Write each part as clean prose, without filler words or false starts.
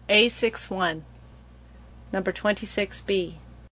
A61. Number 26B.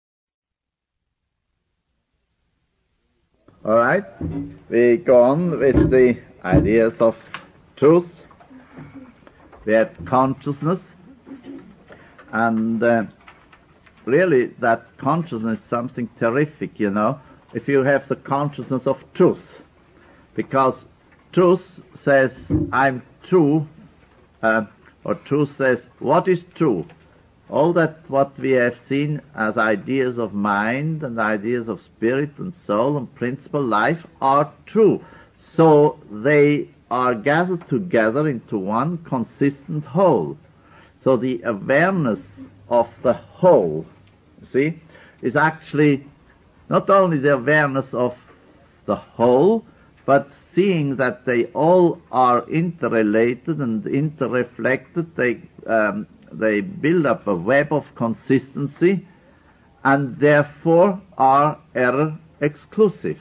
All right, we go on with the ideas of truth. We had consciousness, and really that consciousness is something terrific, you know, if you have the consciousness of truth. Because truth says, I'm true, or truth says, what is true? All that what we have seen as ideas of mind and ideas of spirit and soul and principle life are true. So they are gathered together into one consistent whole. So the awareness of the whole, you see, is actually not only the awareness of the whole, but seeing that they all are interrelated and interreflected. They build up a web of consistency and therefore are error exclusive.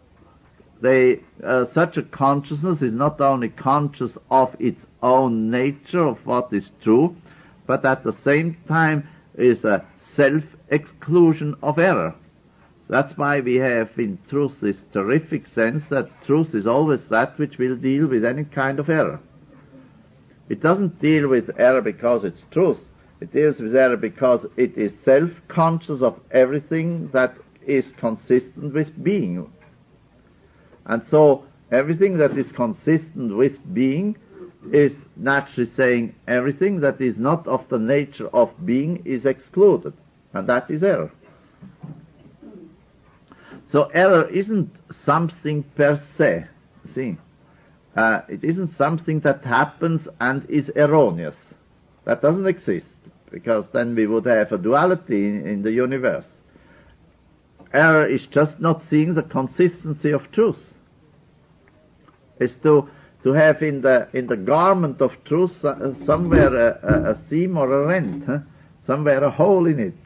Such a consciousness is not only conscious of its own nature, of what is true, but at the same time is a self-exclusion of error. That's why we have in truth this terrific sense that truth is always that which will deal with any kind of error. It doesn't deal with error because it's truth. It deals with error because it is self-conscious of everything that is consistent with being. And so everything that is consistent with being is naturally saying everything that is not of the nature of being is excluded. And that is error. So error isn't something per se, see. It isn't something that happens and is erroneous. That doesn't exist, because then we would have a duality in the universe. Error is just not seeing the consistency of truth. It's to have in the garment of truth somewhere a seam or a rent, somewhere a hole in it.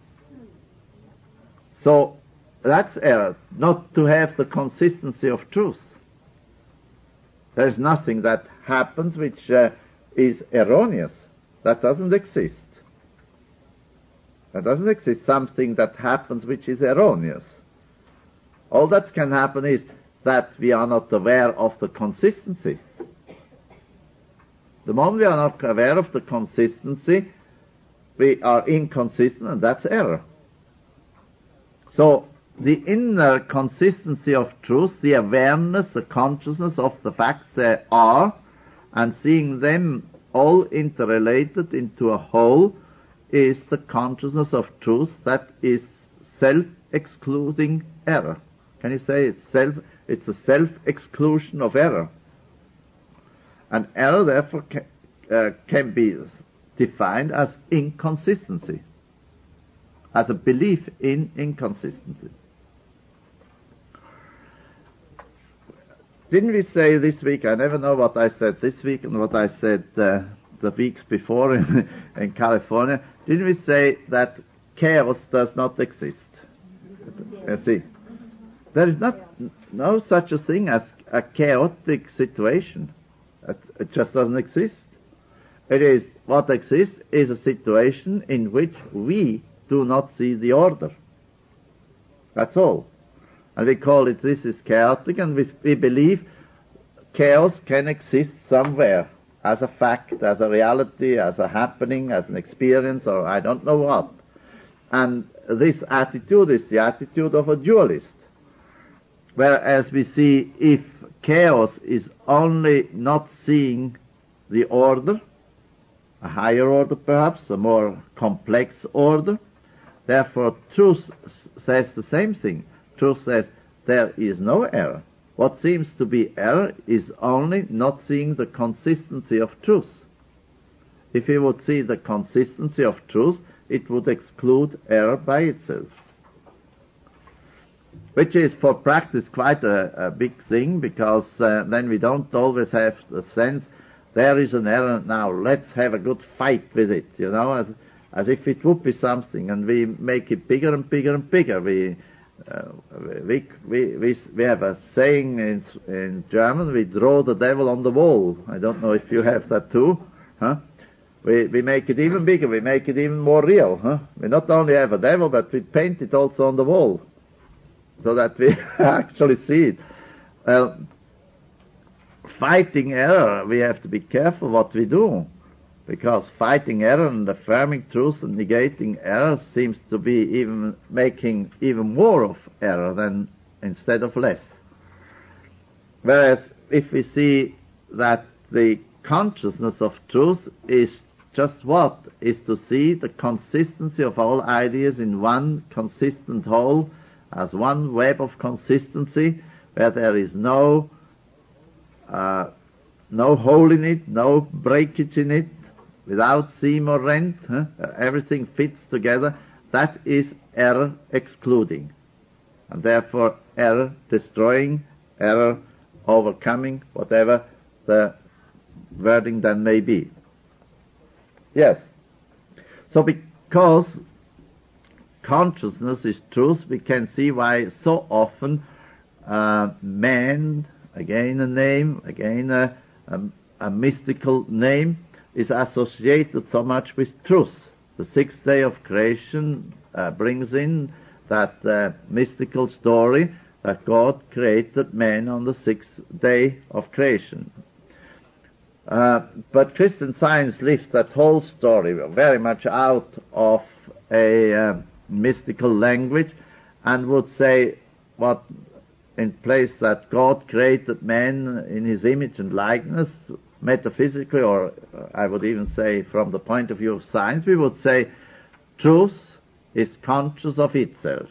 So that's error, not to have the consistency of truth. There is nothing that happens which is erroneous. That doesn't exist. There doesn't exist something that happens which is erroneous. All that can happen is that we are not aware of the consistency. The moment we are not aware of the consistency, we are inconsistent, and that's error. So the inner consistency of truth, the awareness, the consciousness of the facts there are, and seeing them all interrelated into a whole, is the consciousness of truth that is self-excluding error. Can you say it's a self-exclusion of error? And error therefore can be defined as inconsistency, as a belief in inconsistency. Didn't we say this week, I never know what I said this week and what I said the weeks before in California, didn't we say that chaos does not exist? You see, there is no such a thing as a chaotic situation. It just doesn't exist. It is, what exists is a situation in which we do not see the order. That's all. And we call it, this is chaotic, and we believe chaos can exist somewhere as a fact, as a reality, as a happening, as an experience, or I don't know what. And this attitude is the attitude of a dualist. Whereas we see, if chaos is only not seeing the order, a higher order perhaps, a more complex order, therefore truth says the same thing. Truth says there is no error. What seems to be error is only not seeing the consistency of truth. If we would see the consistency of truth, it would exclude error by itself. Which is for practice quite a big thing, because then we don't always have the sense, there is an error now, let's have a good fight with it, you know, as if it would be something, and we make it bigger and bigger and bigger. We have a saying in German, we draw the devil on the wall. I don't know if you have that too, huh? We make it even bigger, we make it even more real. Huh? We not only have a devil, but we paint it also on the wall, so that we actually see it. Well, fighting error, we have to be careful what we do, because fighting error and affirming truth and negating error seems to be even making even more of error than instead of less. Whereas if we see that the consciousness of truth is just what? Is to see the consistency of all ideas in one consistent whole, as one web of consistency, where there is no hole in it, no breakage in it, without seam or rent, everything fits together. That is error excluding, and therefore error destroying, error overcoming, whatever the wording then may be. Yes. So because consciousness is truth, we can see why so often man, again a name, again a mystical name, is associated so much with truth. The sixth day of creation brings in that mystical story that God created man on the sixth day of creation. But Christian Science lifts that whole story very much out of a mystical language and would say what in place that God created man in his image and likeness, metaphysically, or I would even say from the point of view of science, we would say truth is conscious of itself.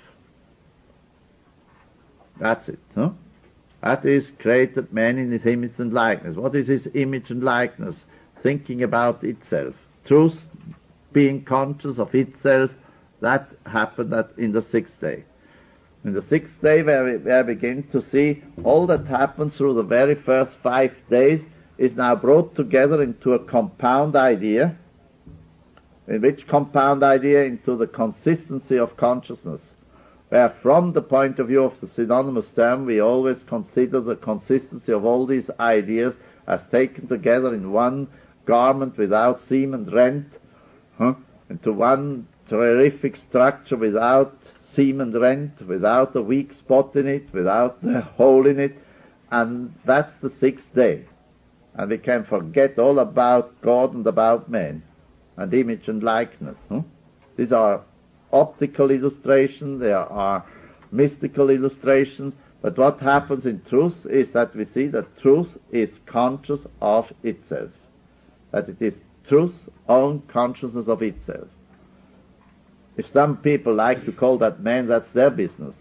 That's it. Huh? That is created man in his image and likeness. What is his image and likeness? Thinking about itself. Truth being conscious of itself, that happened in the sixth day. In the sixth day, where we begin to see all that happens through the very first 5 days is now brought together into a compound idea. In which compound idea? Into the consistency of consciousness. Where from the point of view of the synonymous term, we always consider the consistency of all these ideas as taken together in one garment without seam and rent, into one terrific structure without seam and rent, without a weak spot in it, without a hole in it, and that's the sixth day. And we can forget all about God and about man, and image and likeness. These are optical illustrations, there are mystical illustrations, but what happens in truth is that we see that truth is conscious of itself, that it is truth's own consciousness of itself. If some people like to call that man, that's their business.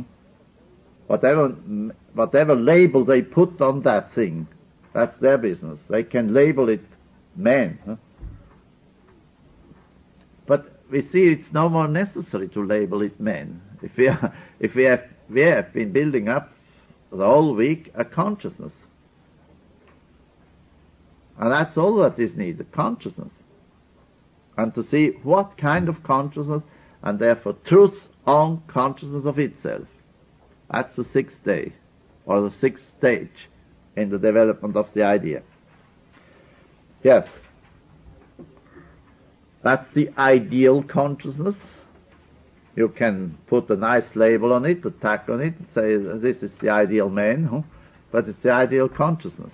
Whatever label they put on that thing, that's their business. They can label it man. But we see it's no more necessary to label it man. If we have been building up the whole week a consciousness. And that's all that is needed, consciousness. And to see what kind of consciousness, and therefore truth's own consciousness of itself. That's the sixth day, or the sixth stage in the development of the idea. Yes. That's the ideal consciousness. You can put a nice label on it, a tag on it, and say this is the ideal man, but it's the ideal consciousness.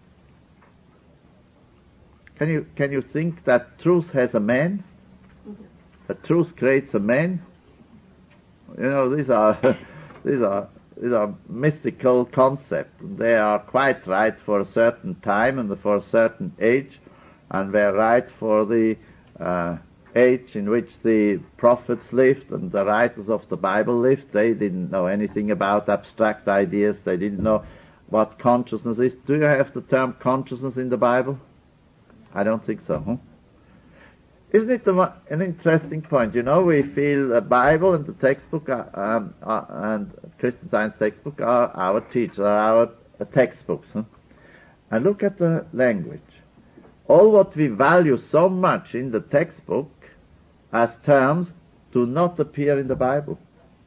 Can you think that truth has a man? That truth creates a man? These are mystical concepts. They are quite right for a certain time and for a certain age, and they're right for the age in which the prophets lived and the writers of the Bible lived. They didn't know anything about abstract ideas. They didn't know what consciousness is. Do you have the term consciousness in the Bible? I don't think so. Isn't it an interesting point? We feel the Bible and the textbook and Christian Science textbook are our teachers, are our textbooks. And look at the language. All what we value so much in the textbook as terms do not appear in the Bible.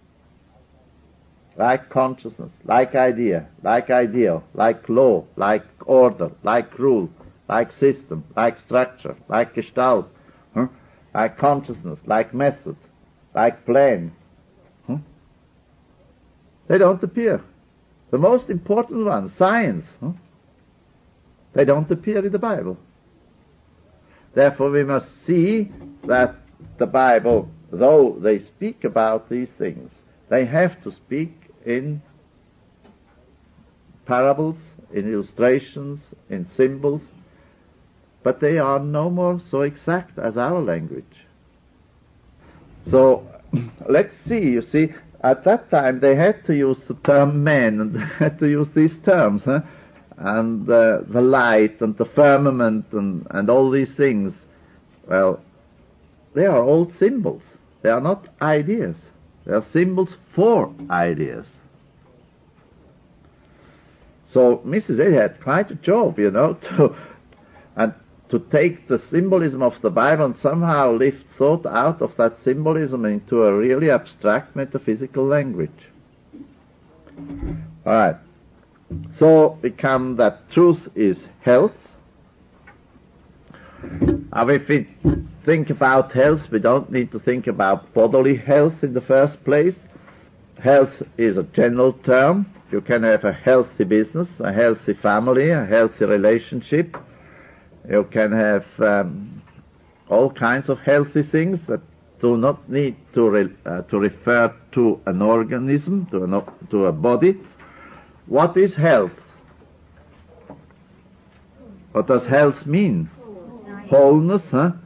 Like consciousness, like idea, like ideal, like law, like order, like rule. like system, like structure, like gestalt, like consciousness, like method, like plan. They don't appear. The most important one, science, they don't appear in the Bible. Therefore we must see that the Bible, though they speak about these things, they have to speak in parables, in illustrations, in symbols, but they are no more so exact as our language. So let's see, you see, at that time they had to use the term man, and they had to use these terms, and the light and the firmament and all these things. Well, they are all symbols. They are not ideas. They are symbols for ideas. So Mrs. A had quite a job, to take the symbolism of the Bible and somehow lift thought out of that symbolism into a really abstract metaphysical language. All right. So we come that truth is health. If we think about health, we don't need to think about bodily health in the first place. Health is a general term. You can have a healthy business, a healthy family, a healthy relationship. You can have all kinds of healthy things that do not need to refer to an organism, to a body. What is health? What does health mean? Wholeness,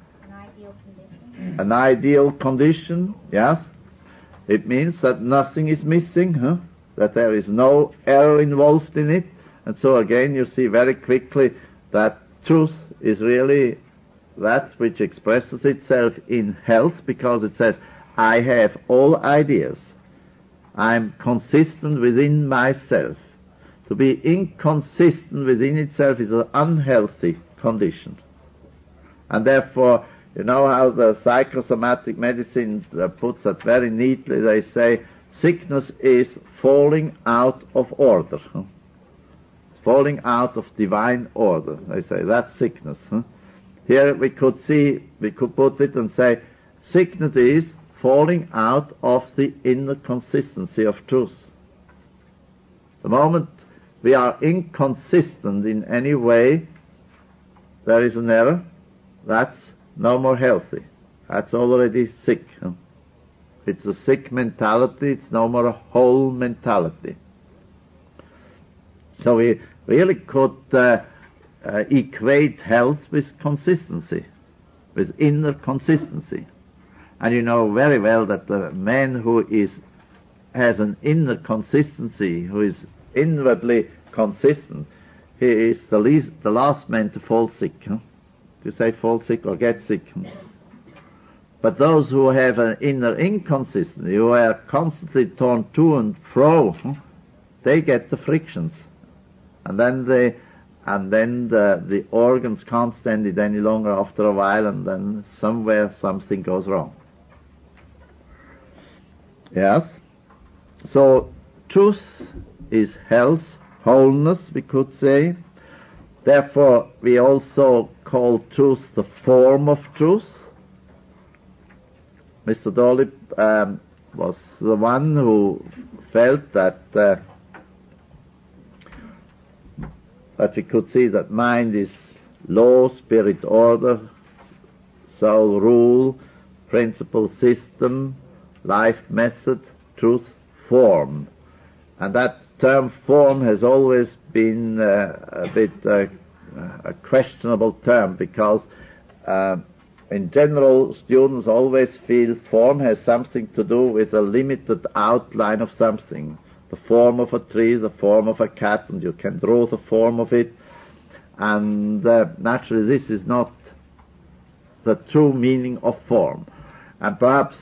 An ideal condition, yes. It means that nothing is missing, that there is no error involved in it. And so again you see very quickly that truth is really that which expresses itself in health, because it says, I have all ideas. I'm consistent within myself. To be inconsistent within itself is an unhealthy condition. And therefore, you know how the psychosomatic medicine puts that very neatly. They say sickness is falling out of order. Falling out of divine order. They say that's sickness. Here we could put it and say sickness is falling out of the inner consistency of truth. The moment we are inconsistent in any way, there is an error. That's no more healthy. That's already sick. It's a sick mentality. It's no more a whole mentality. So we really could equate health with consistency, with inner consistency. And you know very well that the man who has an inner consistency, who is inwardly consistent, he is the last man to fall sick. You say fall sick or get sick. But those who have an inner inconsistency, who are constantly torn to and fro, they get the frictions. And then the organs can't stand it any longer after a while, and then somewhere something goes wrong. Yes? So truth is health, wholeness, we could say. Therefore, we also call truth the form of truth. Mr. Dolip was the one who felt that we could see that mind is law, spirit, order, soul, rule, principle, system, life, method, truth, form. And that term form has always been a bit a questionable term, because in general students always feel form has something to do with a limited outline of something. The form of a tree, the form of a cat, and you can draw the form of it. And naturally this is not the true meaning of form. And perhaps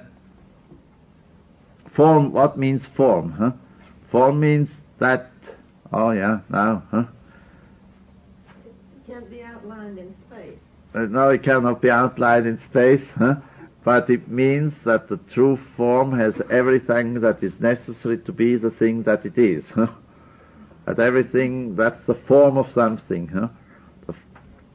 form, what means form? Form means that, It can't be outlined in space. No, it cannot be outlined in space, but it means that the true form has everything that is necessary to be the thing that it is. That everything, that's the form of something.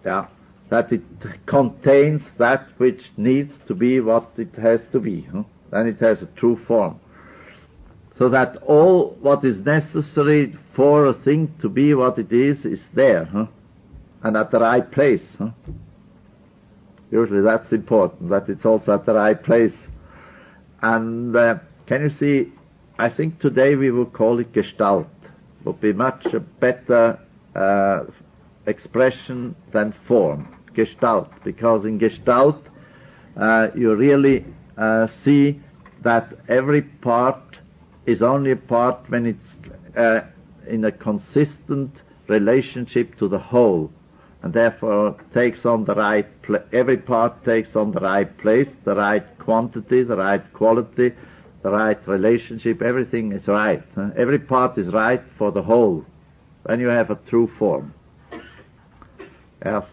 yeah, that it contains that which needs to be what it has to be. Then it has a true form. So that all what is necessary for a thing to be what it is there, and at the right place. Usually that's important, that it's also at the right place. And can you see, I think today we will call it Gestalt. Would be much a better expression than form. Gestalt, because in Gestalt you really see that every part is only a part when it's in a consistent relationship to the whole, and therefore takes on the right every part takes on the right place, the right quantity, the right quality, the right relationship. Everything is right. Every part is right for the whole. Then you have a true form. Yes.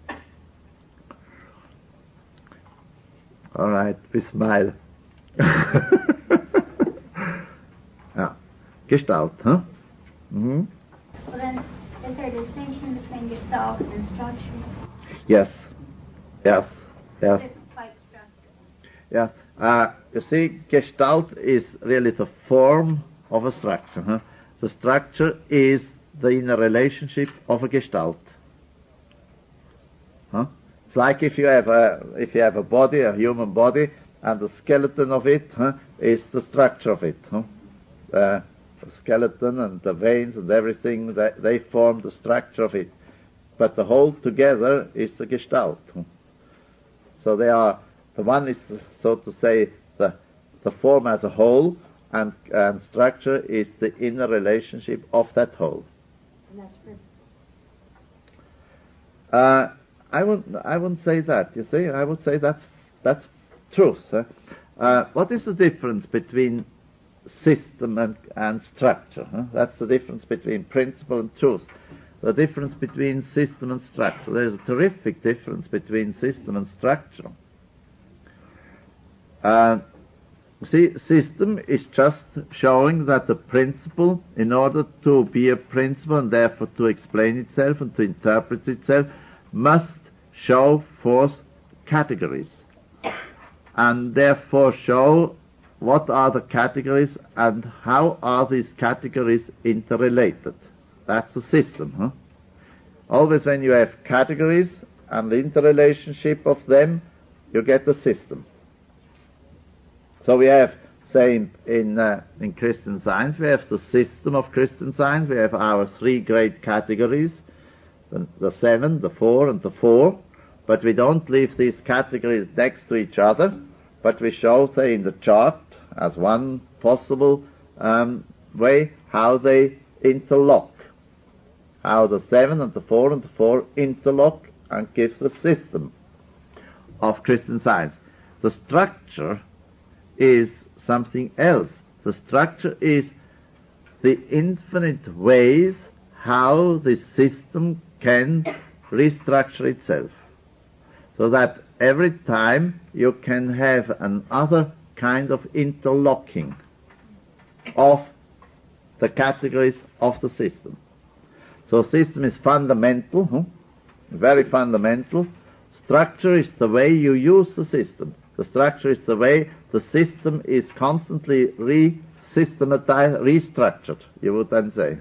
All right, we smile. Yeah. Gestalt, huh? Mm-hmm. Well then, is there a distinction between Gestalt and structure? Yes. Yes. Yes. This is quite structure. Yeah. You see, Gestalt is really the form of a structure. Huh? The structure is the inner relationship of a Gestalt. Huh? It's like if you have a body, a human body, and the skeleton of it is the structure of it. The skeleton and the veins and everything, they form the structure of it. But the whole together is the Gestalt. So they are, the one is, so to say, the form as a whole, and structure is the inner relationship of that whole. And that's I wouldn't say that. You see, I would say that's truth. What is the difference between system and structure? That's the difference between principle and truth. The difference between system and structure. There's a terrific difference between system and structure. See, system is just showing that the principle, in order to be a principle and therefore to explain itself and to interpret itself, must show forth categories, and therefore show what are the categories and how are these categories interrelated. That's the system. Always when you have categories and the interrelationship of them, you get a system. So we have, say, in Christian Science, we have the system of Christian Science. We have our three great categories, the 7, the 4, and the 4. But we don't leave these categories next to each other, but we show, say, in the chart as one possible way how they interlock, how the 7 and the 4 and the 4 interlock and give the system of Christian Science. The structure is something else. The structure is the infinite ways how the system can restructure itself, so that every time you can have another kind of interlocking of the categories of the system. So system is fundamental, very fundamental. Structure is the way you use the system. The structure is the way the system is constantly re-systematized, restructured, you would then say.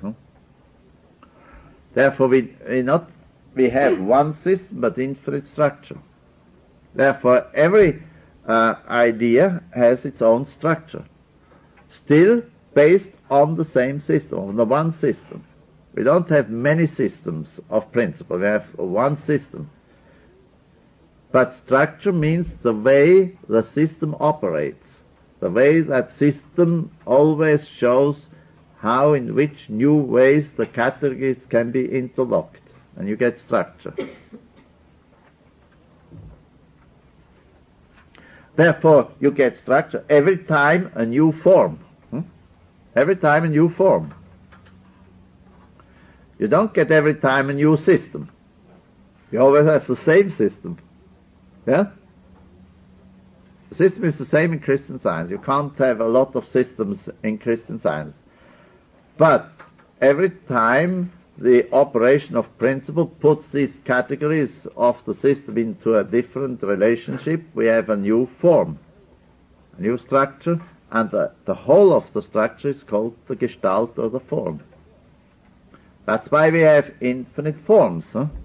Therefore we have one system but infinite structure. Therefore every idea has its own structure, still based on the same system, on the one system. We don't have many systems of principle, we have one system. But structure means the way the system operates, the way that system always shows how, in which new ways the categories can be interlocked, and you get structure. Therefore, you get structure every time a new form. Every time a new form. You don't get every time a new system. You always have the same system. Yeah? The system is the same in Christian Science. You can't have a lot of systems in Christian Science. But every time the operation of principle puts these categories of the system into a different relationship. We have a new form, a new structure, and the whole of the structure is called the Gestalt or the form. That's why we have infinite forms.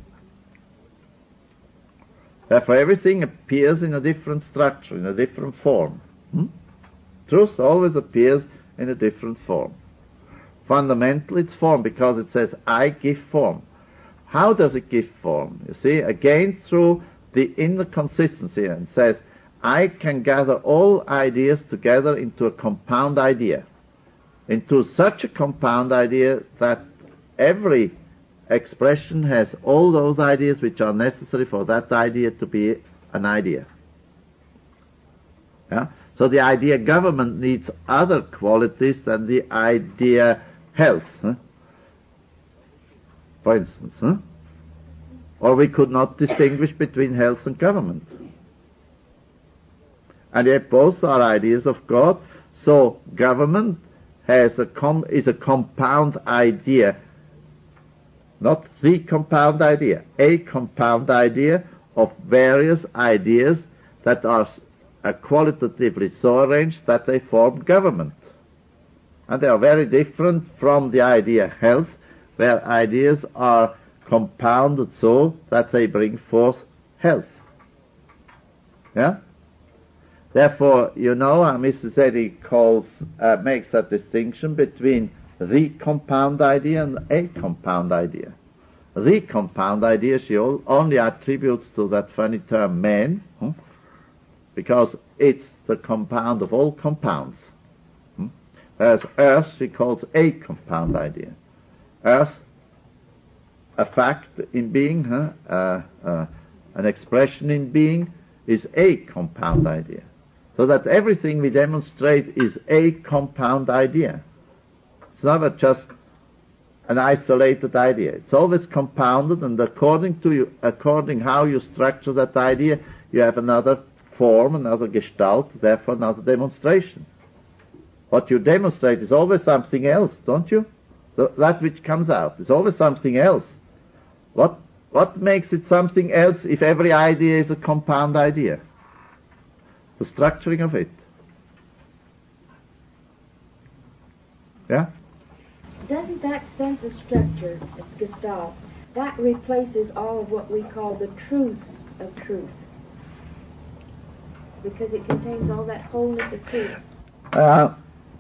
Therefore, everything appears in a different structure, in a different form. Truth always appears in a different form. Fundamentally, it's form because it says, I give form. How does it give form? You see, again, through the inner consistency, and it says, I can gather all ideas together into a compound idea, into such a compound idea that every expression has all those ideas which are necessary for that idea to be an idea. Yeah? So the idea government needs other qualities than the idea health, for instance. Or we could not distinguish between health and government. And yet both are ideas of God. So government is a compound idea, not the compound idea, a compound idea of various ideas that are qualitatively so arranged that they form government. And they are very different from the idea health, where ideas are compounded so that they bring forth health. Yeah? Therefore, Mrs. Eddy makes that distinction between the compound idea and a compound idea. The compound idea she only attributes to that funny term man, because it's the compound of all compounds. Whereas earth she calls a compound idea. Earth, a fact in being, an expression in being, is a compound idea. So that everything we demonstrate is a compound idea. It's never just an isolated idea. It's always compounded, and according how you structure that idea, you have another form, another gestalt, therefore another demonstration. What you demonstrate is always something else, don't you? That which comes out is always something else. What makes it something else if every idea is a compound idea? The structuring of it. Yeah? Doesn't that sense of structure, of Gestalt, that replaces all of what we call the truths of truth? Because it contains all that wholeness of truth.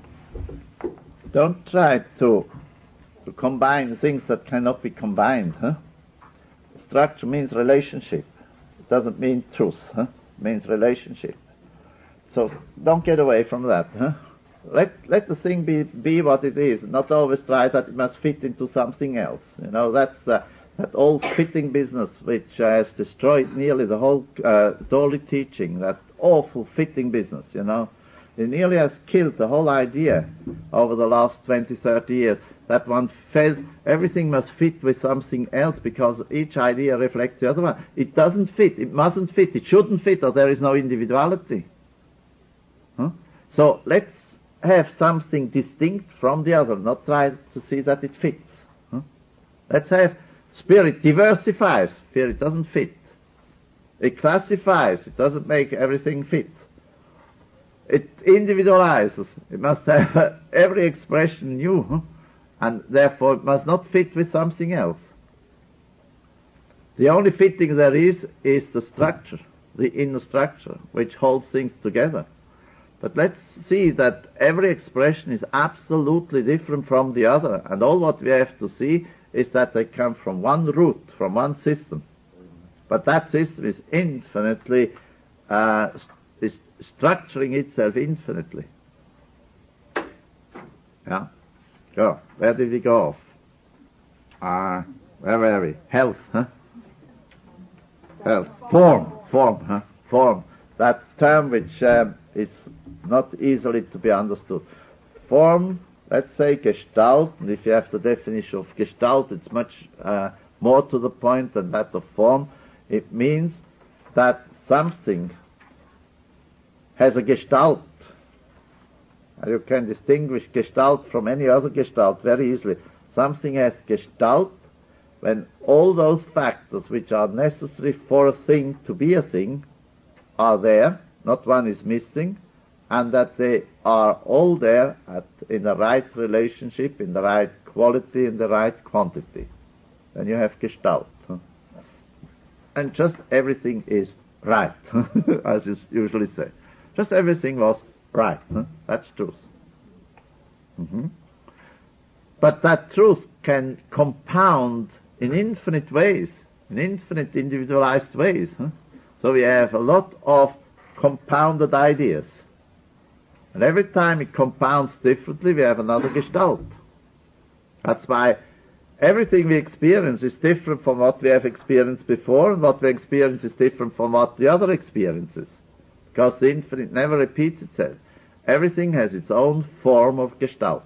Don't try to combine things that cannot be combined. Structure means relationship. It doesn't mean truth. It means relationship. So don't get away from that. Let the thing be what it is. Not always try that it must fit into something else. That's that old fitting business which has destroyed nearly the whole Doli teaching. That awful fitting business. It nearly has killed the whole idea over the last 20, 30 years. That one felt everything must fit with something else because each idea reflects the other one. It doesn't fit. It mustn't fit. It shouldn't fit, or there is no individuality. So let's have something distinct from the other, not try to see that it fits. Let's have spirit diversifies. Spirit doesn't fit. It classifies. It doesn't make everything fit. It individualizes. It must have every expression new, and therefore it must not fit with something else. The only fitting there is the structure, the inner structure, which holds things together. But let's see that every expression is absolutely different from the other, and all what we have to see is that they come from one root, from one system. But that system is infinitely is structuring itself infinitely. Yeah. Go. Where did we go off? Where were we? Health, Health. Form, Form. That term which is not easily to be understood. Form, let's say Gestalt, and if you have the definition of Gestalt, it's much more to the point than that of form. It means that something has a Gestalt. You can distinguish Gestalt from any other Gestalt very easily. Something has Gestalt when all those factors which are necessary for a thing to be a thing are there, not one is missing, and that they are all there in the right relationship, in the right quality, in the right quantity. Then you have Gestalt. And just everything is right, as you usually say. Just everything was right. That's truth. But that truth can compound in infinite ways, in infinite individualized ways. So we have a lot of compounded ideas. And every time it compounds differently, we have another Gestalt. That's why everything we experience is different from what we have experienced before, and what we experience is different from what the other experiences. Because the infinite never repeats itself. Everything has its own form of Gestalt.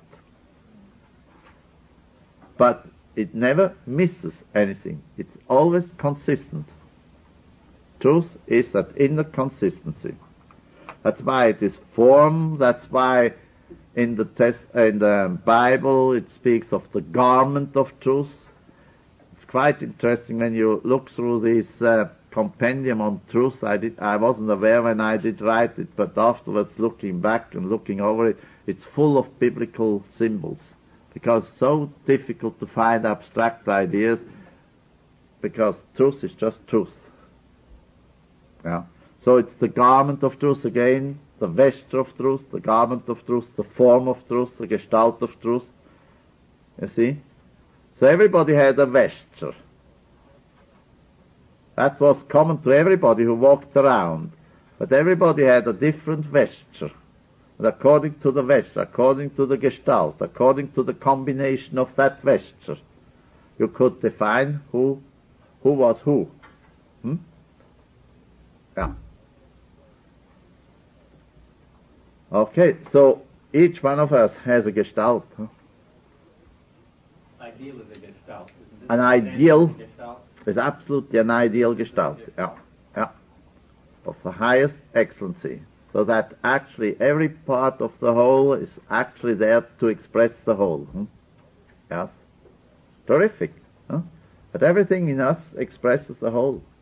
But it never misses anything. It's always consistent. Truth is that inner consistency. That's why it is form. That's why in the Bible it speaks of the garment of truth. It's quite interesting when you look through this compendium on truth. I wasn't aware when I did write it, but afterwards, looking back and looking over it, it's full of biblical symbols. Because it's so difficult to find abstract ideas, because truth is just truth. Yeah. So it's the garment of truth again, the vesture of truth, the garment of truth, the form of truth, the gestalt of truth. You see? So everybody had a vesture. That was common to everybody who walked around. But everybody had a different vesture. And according to the vesture, according to the gestalt, according to the combination of that vesture, you could define who was who. Yeah. Okay, so each one of us has a gestalt. Ideal is a gestalt, isn't it? An ideal is absolutely an ideal gestalt. Yeah. Of the highest excellency. So that actually every part of the whole is actually there to express the whole. Yes. Terrific. But everything in us expresses the whole.